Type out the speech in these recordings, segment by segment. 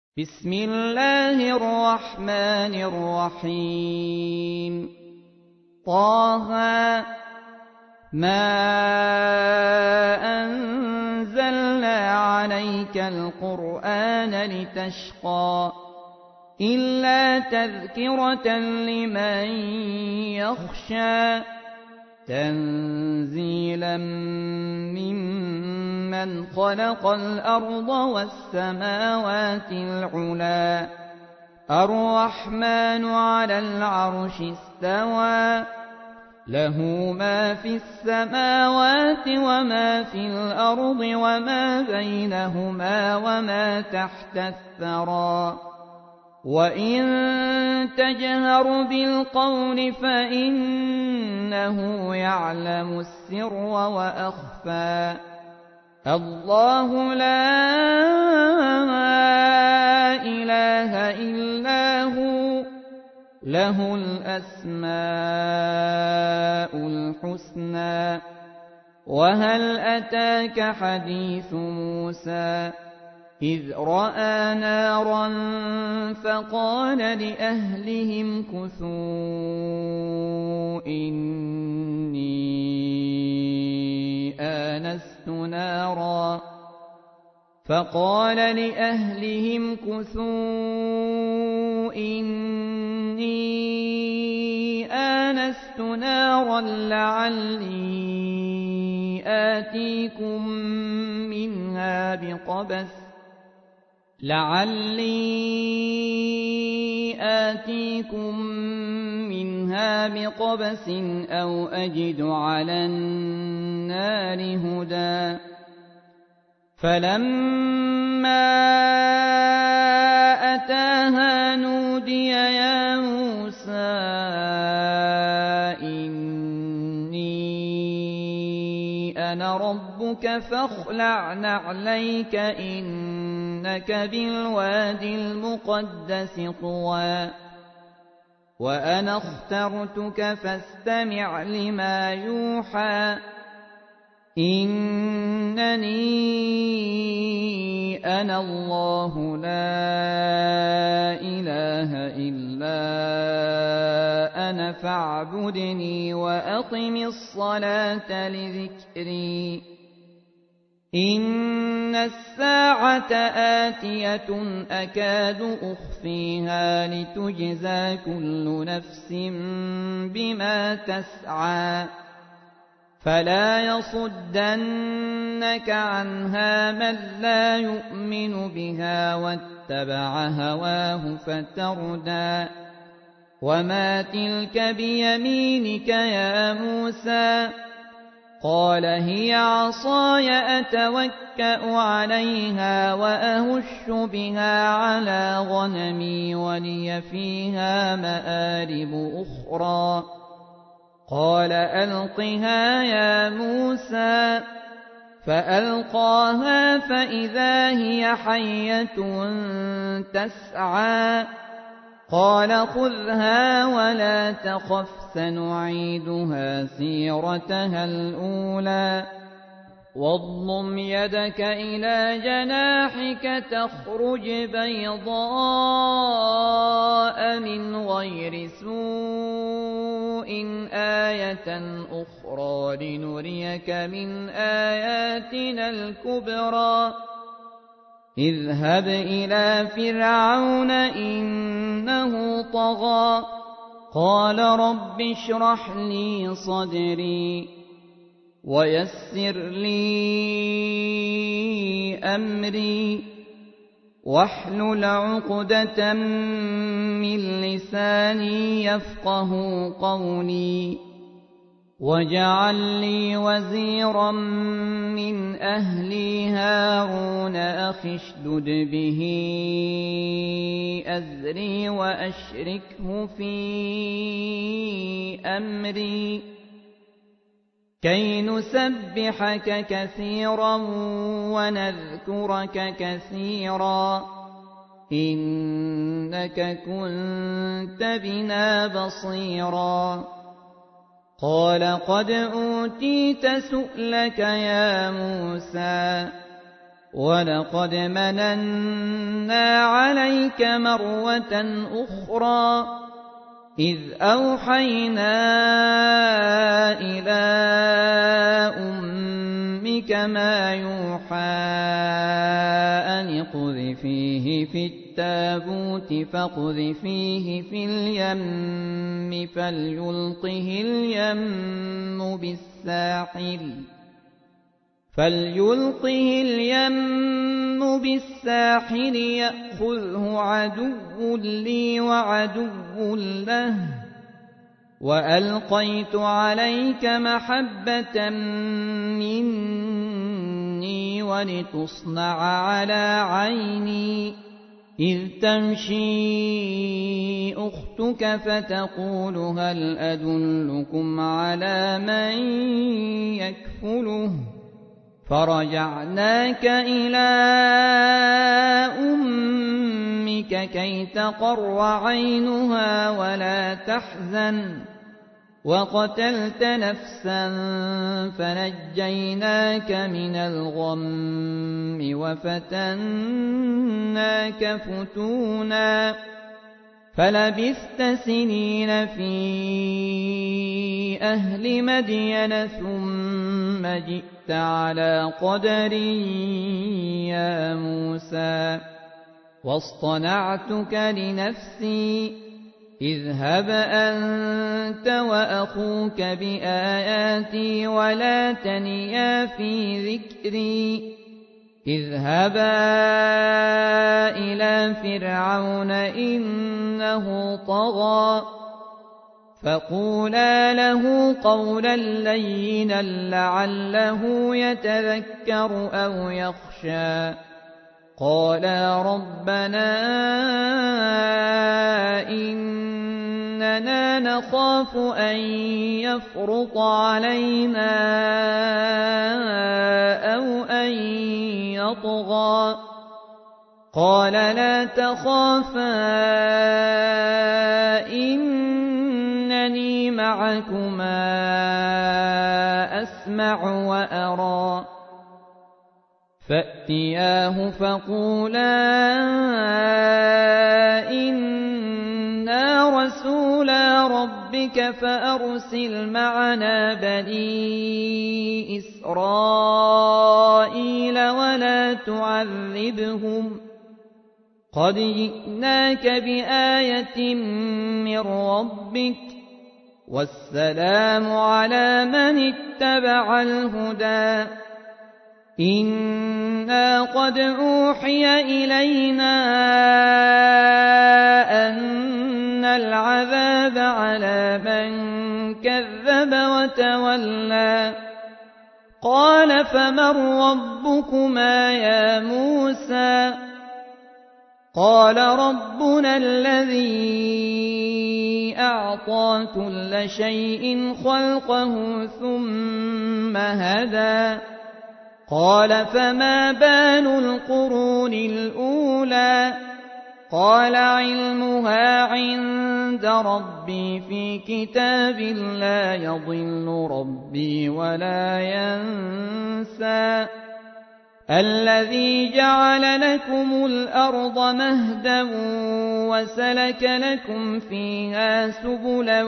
بسم الله الرحمن الرحيم طه ما أنزلنا عليك القرآن لتشقى إلا تذكرة لمن يخشى تنزيلا ممن خلق الأرض والسماوات العلى الرحمن على العرش استوى له ما في السماوات وما في الأرض وما بينهما وما تحت الثرى وإن تجهر بالقول فإنه يعلم السر وأخفى الله لا إله إلا هو له الأسماء الحسنى وهل أتاك حديث موسى إذ رأى نارا فقال لأهلهم كثوا إني آنست نارا لعلي آتيكم منها بقبس أو أجد على النار هدى فلما أتاها نودي يا موسى إني أنا ربك فاخلع نعليك إنك بالوادي المقدس طوى وأنا اخترتك فاستمع لما يوحى إنني أنا الله لا إله إلا أنا فاعبدني وأقم الصلاة لذكري إن الساعة آتية أكاد أخفيها لتجزى كل نفس بما تسعى فلا يصدنك عنها من لا يؤمن بها واتبع هواه فتردى وما تلك بيمينك يا موسى قال هي عصاي أتوكأ عليها وأهش بها على غنمي ولي فيها مآرب أخرى قال ألقها يا موسى فألقاها فإذا هي حية تسعى قال خذها ولا تخف سنعيدها سيرتها الأولى واضم يدك إلى جناحك تخرج بيضاء من غير سوء آية أخرى لنريك من آياتنا الكبرى اذهب إلى فرعون إنه طغى قال رب اشرح لي صدري ويسر لي أمري واحلل عقدة من لساني يفقه قولي واجعل لي وزيرا من أهلي هارون أخي اشدد به أزري وأشركه في أمري كي نسبحك كثيرا ونذكرك كثيرا إنك كنت بنا بصيرا قال قد أوتيت سؤلك يا موسى وَلَقَدْ مَنَنَّا عَلَيْكَ مَرَّةً أُخْرَىٰ إِذْ أَوْحَيْنَا إِلَىٰ أُمِّكَ مَا يُوحَىٰ أَنِ اقْذِفِيهِ فِي التَّابُوتِ فَاقْذِفِيهِ فِي الْيَمِّ فَلْيُلْقِهِ الْيَمُّ بِالسَّاحِلِ يَأْخُذْهُ عَدُوٌّ لِّي وَعَدُوٌّ لَّهُ ۚ وَأَلْقَيْتُ عَلَيْكَ مَحَبَّةً مِّنِّي وَلِتُصْنَعَ عَلَىٰ عَيْنِي إِذْ تَمْشِي أُخْتُكَ فَتَقُولُ هَلْ أَدُلُّكُمْ عَلَىٰ مَن يَكْفُلُهُ ۖ فَرَجَعْنَاكَ إِلَىٰ أُمِّكَ كَيْ تَقَرَّ عَيْنُهَا وَلَا تَحْزَنَ ۚ وَقَتَلْتَ نَفْسًا فَنَجَّيْنَاكَ مِنَ الْغَمِّ وَفَتَنَّاكَ فُتُونًا فَلَبِثْتَ سِنِينَ فِي أَهْلِ مَدْيَنَ ثُمَّ جِئْتَ عَلَىٰ قَدَرٍ يَا مُوسَىٰ وَاصْطَنَعْتُكَ لِنَفْسِي اذْهَبْ أَنتَ وَأَخُوكَ بِآيَاتِي وَلَا تَنِيَا فِي ذِكْرِي اذْهَبَا إِلَىٰ فِرْعَوْنَ إِنَّهُ طَغَىٰ فَقُولَا لَهُ قَوْلًا لَّيِّنًا لَّعَلَّهُ يَتَذَكَّرُ أَوْ يَخْشَىٰ قَالَا رَبَّنَا إِنَّنَا نَخَافُ أَن يَفْرُطَ عَلَيْنَا أَوْ أَن يَطْغَىٰ قَالَ لَا تَخَافَا إِنَّنِي مَعَكُمَا أَسْمَعُ وَأَرَىٰ فَأْتِيَاهُ فَقُولَا إِنَّا رَسُولَا رَبِّكَ فَأَرْسِلْ مَعَنَا بَنِي إِسْرَائِيلَ وَلَا تُعَذِّبْهُمْ ۖ قَدْ جِئْنَاكَ بِآيَةٍ مِّن رَّبِّكَ ۖ وَالسَّلَامُ عَلَىٰ مَنِ اتَّبَعَ الْهُدَىٰ إِنَّا قَدْ أُوحِيَ إِلَيْنَا أَنَّ الْعَذَابَ عَلَىٰ مَن كَذَّبَ وَتَوَلَّىٰ قَالَ فَمَن رَّبُّكُمَا يَا مُوسَىٰ قَالَ رَبُّنَا الَّذِي أَعْطَىٰ كُلَّ شَيْءٍ خَلْقَهُ ثُمَّ هَدَىٰ قَالَ فَمَا بَالُ الْقُرُونِ الْأُولَىٰ قَالَ عِلْمُهَا عِندَ رَبِّي فِي كِتَابٍ لَّا يَضِلُّ رَبِّي وَلَا يَنسَى الَّذِي جَعَلَ لَكُمُ الْأَرْضَ مَهْدًا وَسَلَكَ لَكُمْ فِيهَا سُبُلًا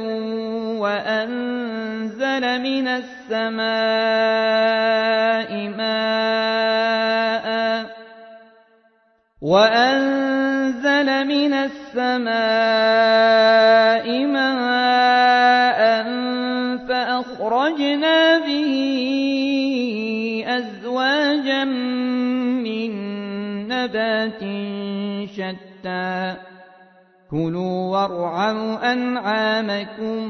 وَأَنزَلَ مِنَ السَّمَاءِ مَاءً فَأَخْرَجْنَا بِهِ أَزْوَاجًا مِّن نَّبَاتٍ شَتَّىٰ كُلُوا وَارْعَوْا أَنْعَامَكُمْ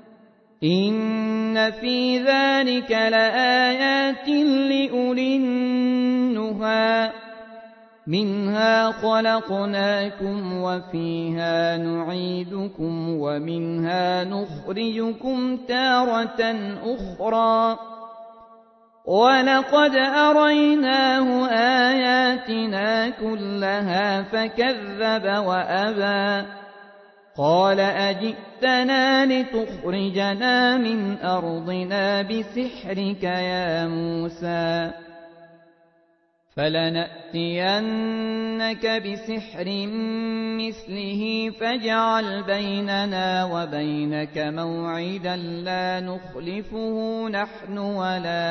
إِنَّ فِي ذَٰلِكَ لَآيَاتٍ لِّأُولِي النُّهَىٰ مِنْهَا خَلَقْنَاكُمْ وَفِيهَا نُعِيدُكُمْ وَمِنْهَا نُخْرِجُكُمْ تَارَةً أُخْرَىٰ وَلَقَدْ أَرَيْنَاهُ آيَاتِنَا كُلَّهَا فَكَذَّبَ وَأَبَىٰ قَالَ أَجِئْتَنَا لِتُخْرِجَنَا مِنْ أَرْضِنَا بِسِحْرِكَ يَا مُوسَىٰ فلنأتينك بسحر مثله فاجعل بيننا وبينك موعدا لا نخلفه نحن ولا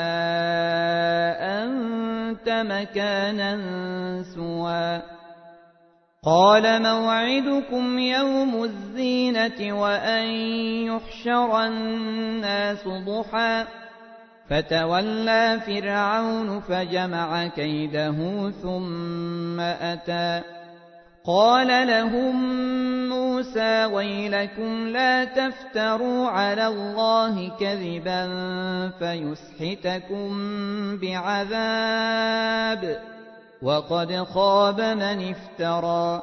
أنت مكانا سوى قال موعدكم يوم الزينة وأن يحشر الناس ضحى فتولى فرعون فجمع كيده ثم أتى قال لهم موسى ويلكم لا تفتروا على الله كذبا فيسحتكم بعذاب وقد خاب من افترى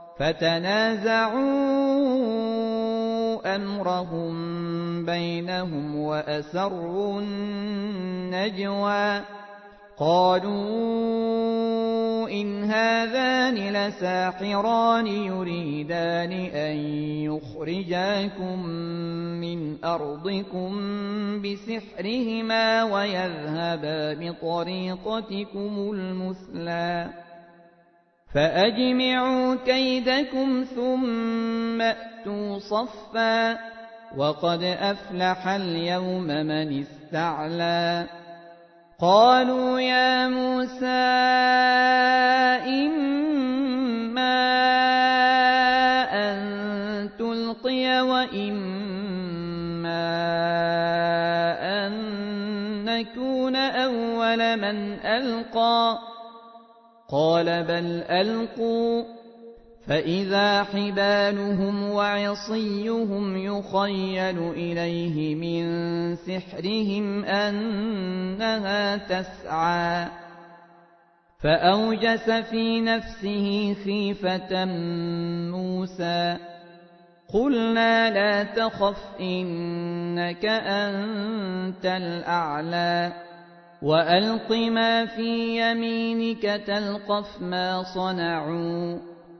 فتنازعوا أمرهم بينهم وأسروا النجوى قالوا إن هذان لساحران يريدان أن يخرجاكم من أرضكم بسحرهما ويذهبا بطريقتكم المثلى فأجمعوا كيدكم ثم أتوا صفا وقد أفلح اليوم من استعلى قالوا يا موسى إما أن تلقي وإما أن نكون أول من ألقى قال بل ألقوا فإذا حبالهم وعصيهم يخيل إليه من سحرهم أنها تسعى فأوجس في نفسه خيفة موسى قلنا لا تخف إنك أنت الأعلى وألق ما في يمينك تلقف ما صنعوا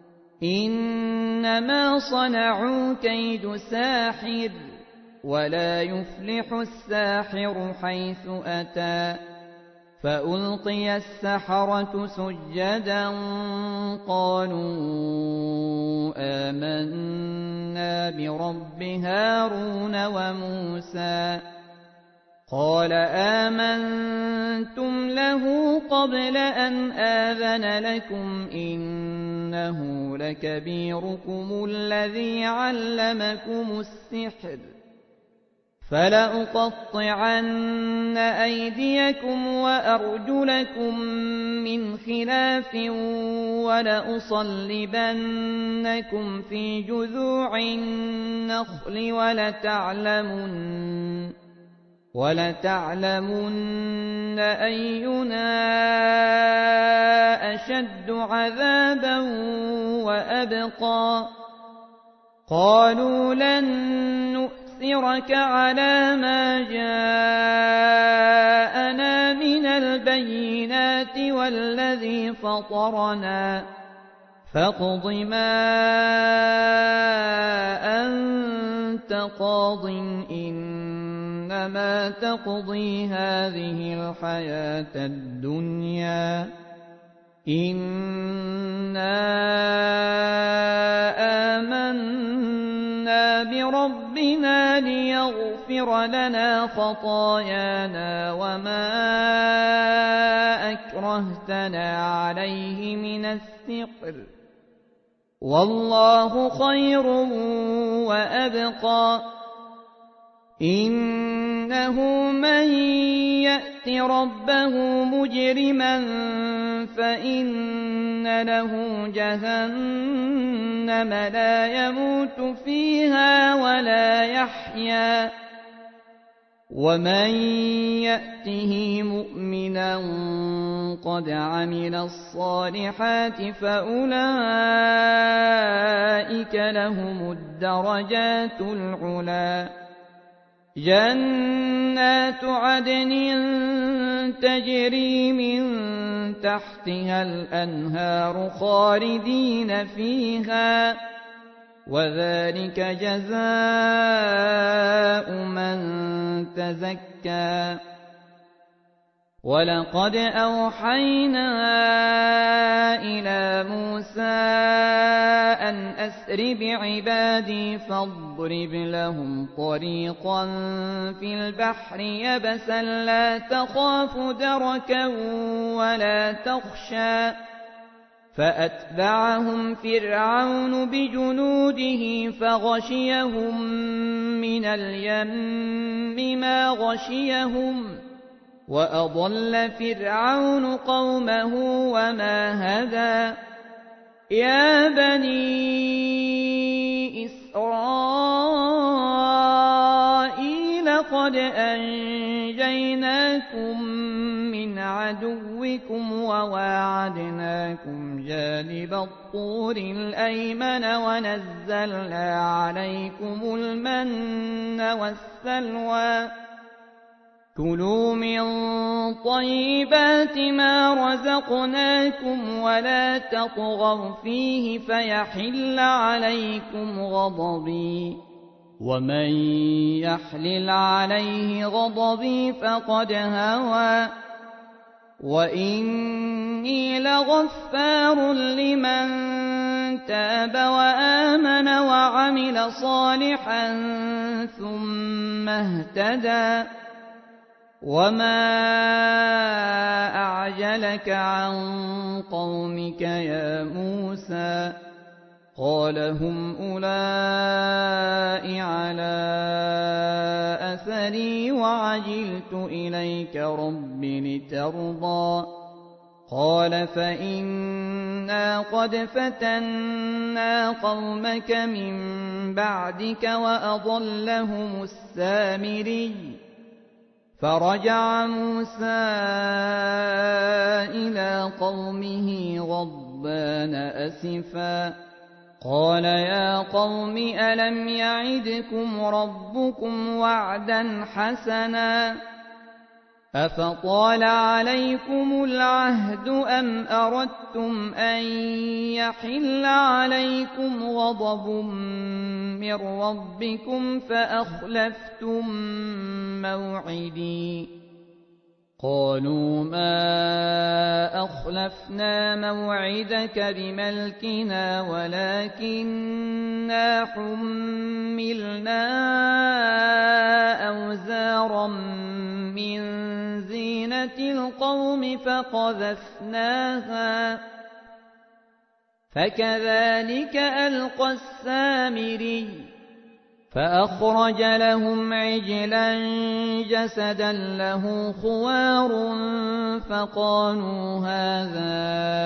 إنما صنعوا كيد ساحر ولا يفلح الساحر حيث أتى فألقي السحرة سجدا قالوا آمنا برب هارون وموسى قال آمنتم له قبل أن آذن لكم إنه لكبيركم الذي علمكم السحر فلأقطعن أيديكم وأرجلكم من خلاف ولأصلبنكم في جذوع النخل ولتعلمن أينا أشد عذابا وأبقى قالوا لن نؤثرك على ما جاءنا من البينات والذي فطرنا فاقض ما أنت قاض إنما تقضي هذه الحياة الدنيا إنا آمنا بربنا ليغفر لنا خطايانا وما أكرهتنا عليه من السحر والله خير وأبقى إنه من يأت ربه مجرما فإن له جهنم لا يموت فيها ولا يحيا ومن يأته مؤمنا قد عمل الصالحات فأولئك لهم الدرجات العلى جنات عدن تجري من تحتها الأنهار خالدين فيها وذلك جزاء من تزكى ولقد أوحينا إلى موسى أن أسر بعبادي فاضرب لهم طريقا في البحر يبسا لا تخاف دركا ولا تخشى فأتبعهم فرعون بجنوده فغشيهم من اليم ما غشيهم وأضل فرعون قومه وما هدى يا بني إسرائيل قد أنجيناكم من عدوكم وواعدناكم جانب الطور الأيمن ونزلنا عليكم المن والسلوى كلوا من طيبات ما رزقناكم ولا تطغوا فيه فيحل عليكم غضبي ومن يحلل عليه غضبي فقد هوى وإني لغفار لمن تاب وآمن وعمل صالحا ثم اهتدى وما أعجلك عن قومك يا موسى قال هم أولئك على أثري وعجلت إليك رب لترضى قال فإنا قد فتنا قومك من بعدك وأضلهم السامري فرجع موسى إلى قومه غضبان أسفا قال يا قوم ألم يعدكم ربكم وعدا حسنا أفطال عليكم العهد أم أردتم أن يحل عليكم غضب من ربكم فأخلفتم موعدي قالوا ما أخلفنا موعدك بملكنا ولكننا حملنا أوزارا من زينة القوم فقذفناها فكذلك ألقى السامري فأخرج لهم عجلا جسدا له خوار فقالوا هذا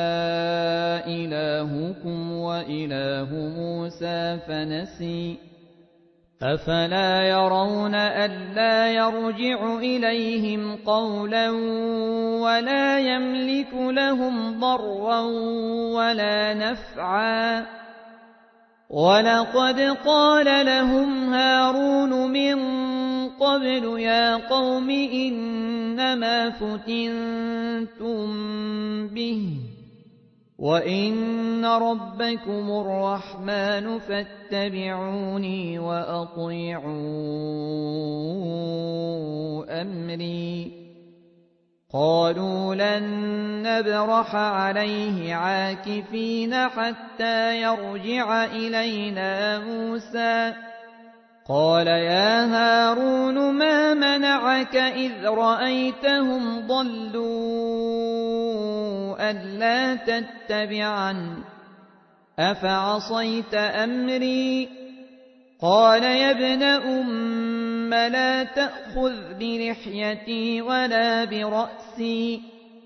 إلهكم وإله موسى فنسي أفلا يرون ألا يرجع إليهم قولا ولا يملك لهم ضرا ولا نفعا ولقد قال لهم هارون من قبل يا قوم إنما فتنتم به وإن ربكم الرحمن فاتبعوني وأطيعوا أمري قالوا لن نبرح عليه عاكفين حتى يرجع إلينا موسى قال يا هارون ما منعك إذ رأيتهم ضلوا ألا تتبعن أفعصيت أمري قال يا ابن أم لا تأخذ بلحيتي ولا برأسي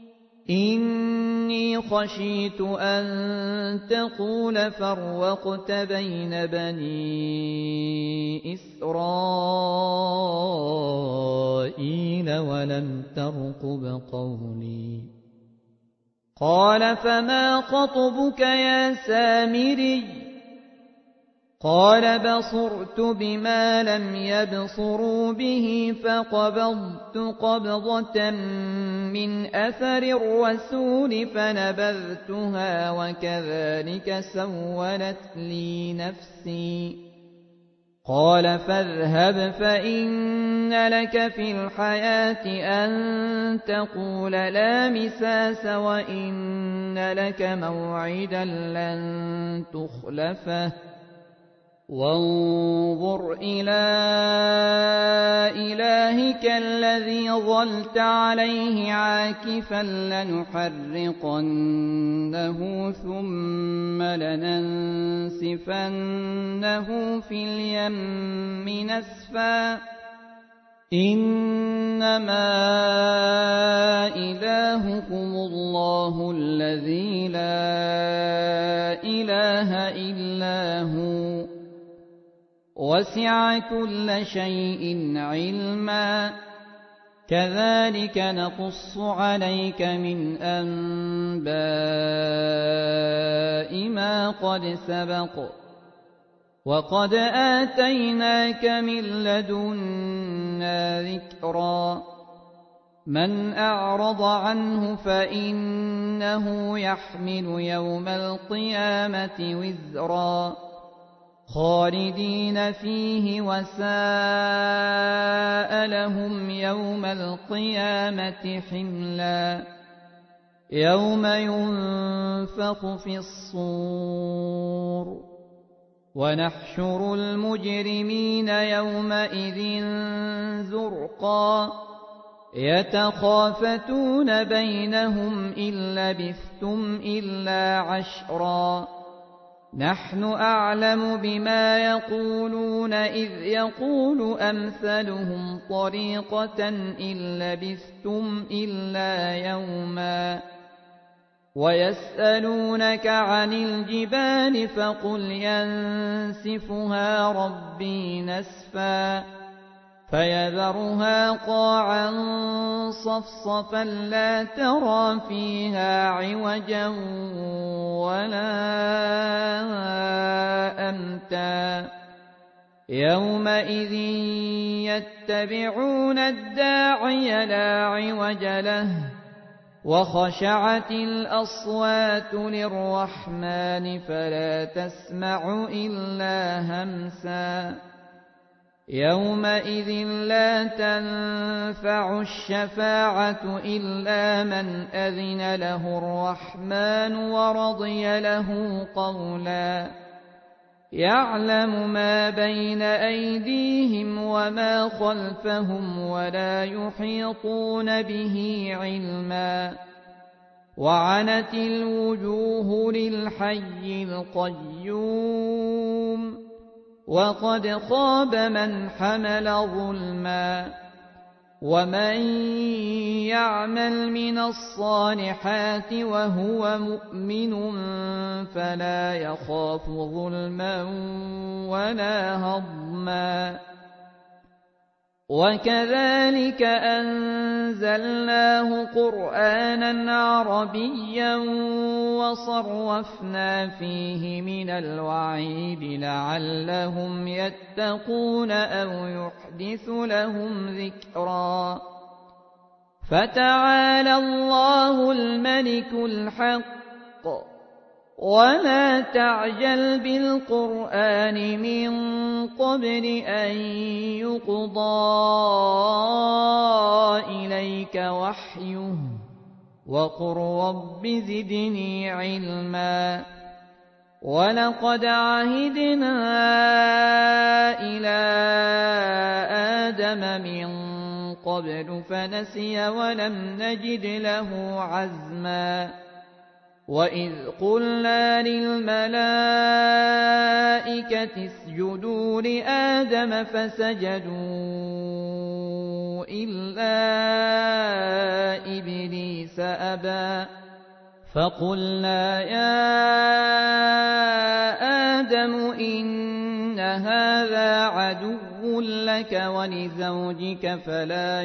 إني خشيت أن تقول فرقت بين بني إسرائيل ولم ترقب قولي قال فما خطبك يا سامري قال بصرت بما لم يبصروا به فقبضت قبضة من أثر الرسول فنبذتها وكذلك سولت لي نفسي قال فاذهب فإن لك في الحياة أن تقول لا مساس وإن لك موعدا لن تخلفه وانظر إلى إلهك الذي ظلت عليه عاكفا لنحرقنه ثم لننسفنه في اليم نسفا إنما إلهكم الله الذي لا إله إلا هو وسع كل شيء علما كذلك نقص عليك من أنباء ما قد سبق وقد آتيناك من لدنا ذكرا من أعرض عنه فإنه يحمل يوم القيامة وزرا خالدين فيه وساء لهم يوم القيامة حملا يوم ينفخ في الصور ونحشر المجرمين يومئذ زرقا يتخافتون بينهم إن لبثتم إلا عشرا نحن أعلم بما يقولون إذ يقول أمثلهم طريقة إن لبثتم إلا يوما ويسألونك عن الجبال فقل ينسفها ربي نسفا فيذرها قاعا صفصفا لا ترى فيها عوجا ولا أمتا يومئذ يتبعون الداعي لا عوج له وخشعت الأصوات للرحمن فلا تسمع إلا همسا يومئذ لا تنفع الشفاعة إلا من أذن له الرحمن ورضي له قولا يعلم ما بين أيديهم وما خلفهم ولا يحيطون به علما وعنت الوجوه للحي القيوم وقد خاب من حمل ظلما ومن يعمل من الصالحات وهو مؤمن فلا يخاف ظلما ولا هضما وكذلك أنزلناه قرآنا عربيا وصرفنا فيه من الوعيد لعلهم يتقون أو يحدث لهم ذكرا فتعالى الله الملك الحق ولا تعجل بالقرآن من قبل أن يقضى إليك وحيه وقل رب زدني علما ولقد عهدنا إلى آدم من قبل فنسي ولم نجد له عزما وإذ قلنا للملائكة اسجدوا لآدم فسجدوا إلا إبليس أبى فقلنا يا آدم إن هذا عدو لك ولزوجك فلا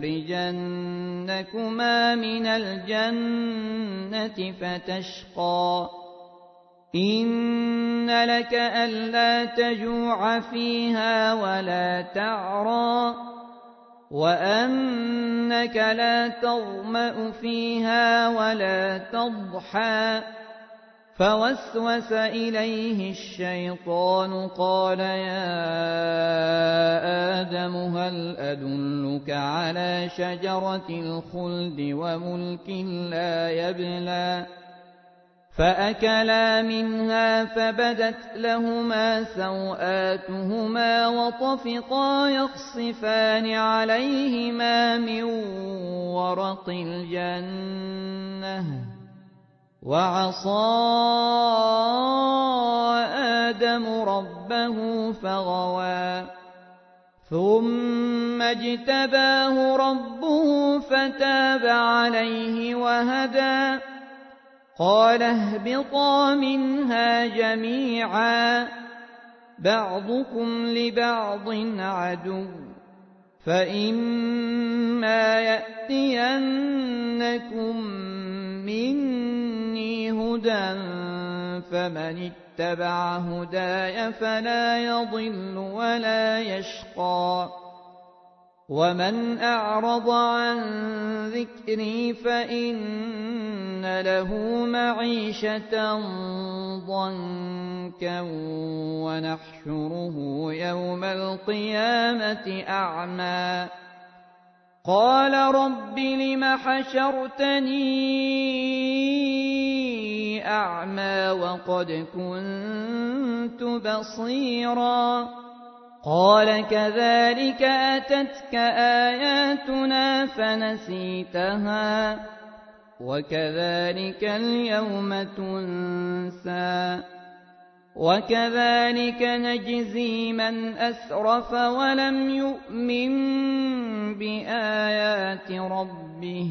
يخرجنكما من الجنة فتشقى إن لك ألا تجوع فيها ولا تعرى وأنك لا تظمأ فيها ولا تضحى فوسوس إليه الشيطان قال يا آدم هل أدلك على شجرة الخلد وملك لا يبلى فأكلا منها فبدت لهما سوآتهما وطفقا يخصفان عليهما من ورق الجنة وعصى آدم ربه فغوى ثم اجتباه ربه فتاب عليه وهدى قال اهبطا منها جميعا بعضكم لبعض عدو فإما يأتينكم مني هدى فمن اتبع هداي فلا يضل ولا يشقى ومن أعرض عن ذكري فإن له معيشة ضنكا ونحشره يوم القيامة أعمى قال رب لم حشرتني أعمى وقد كنت بصيرا قال كذلك أتتك آياتنا فنسيتها وكذلك اليوم تنسى وكذلك نجزي من أسرف ولم يؤمن بآيات ربه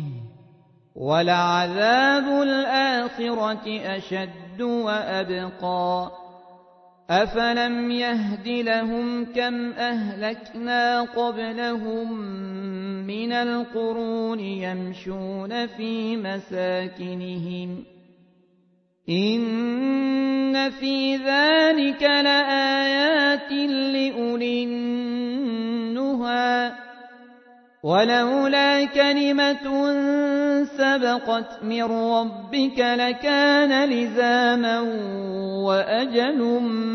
ولعذاب الآخرة أشد وأبقى أفلم يهد لهم كم أهلكنا قبلهم من القرون يمشون في مساكنهم إن في ذلك لآيات لأولي النهى ولولا كلمة سبقت من ربك لكان لزاما وأجل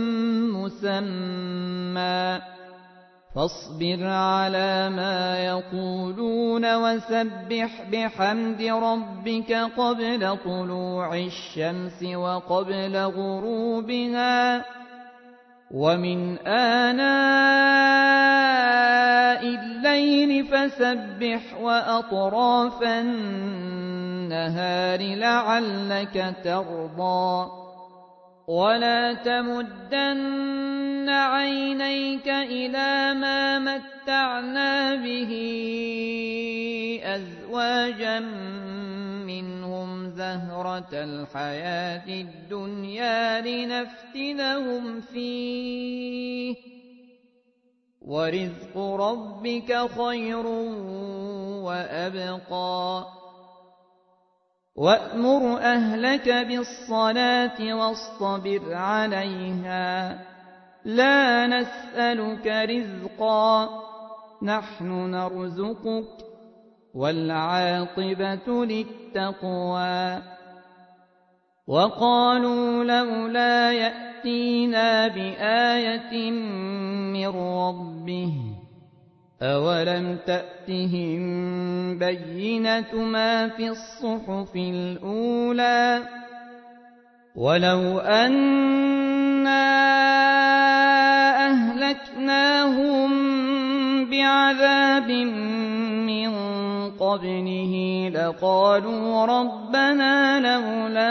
مسمى فاصبر على ما يقولون وسبح بحمد ربك قبل طلوع الشمس وقبل غروبها ومن آناء الليل فسبح وأطراف النهار لعلك ترضى ولا تمدن عينيك إلى ما متعنا به أزواجا منهم زهرة الحياة الدنيا لنفتنهم فيه ورزق ربك خير وأبقى وأمر أهلك بالصلاة واصطبر عليها لا نسألك رزقا نحن نرزقك والعاقبة للتقوى وقالوا لولا يأتينا بآية من ربه أولم تأتهم بينة ما في الصحف الأولى ولو أنا أهلكناهم بعذاب من قبله لقالوا ربنا لولا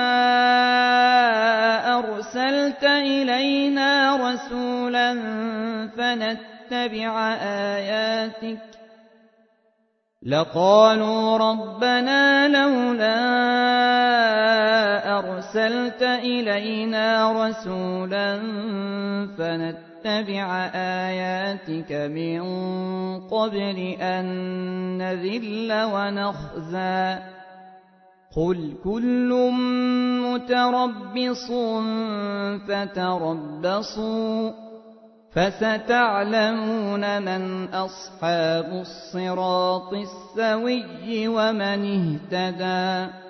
أرسلت إلينا رسولا فنتبع آياتك لقالوا ربنا لولا أرسلت إلينا رسولا فنتبع آياتك من قبل أن نذل ونخزى قل كل متربص فتربصوا فستعلمون من أصحاب الصراط السوي ومن اهتدى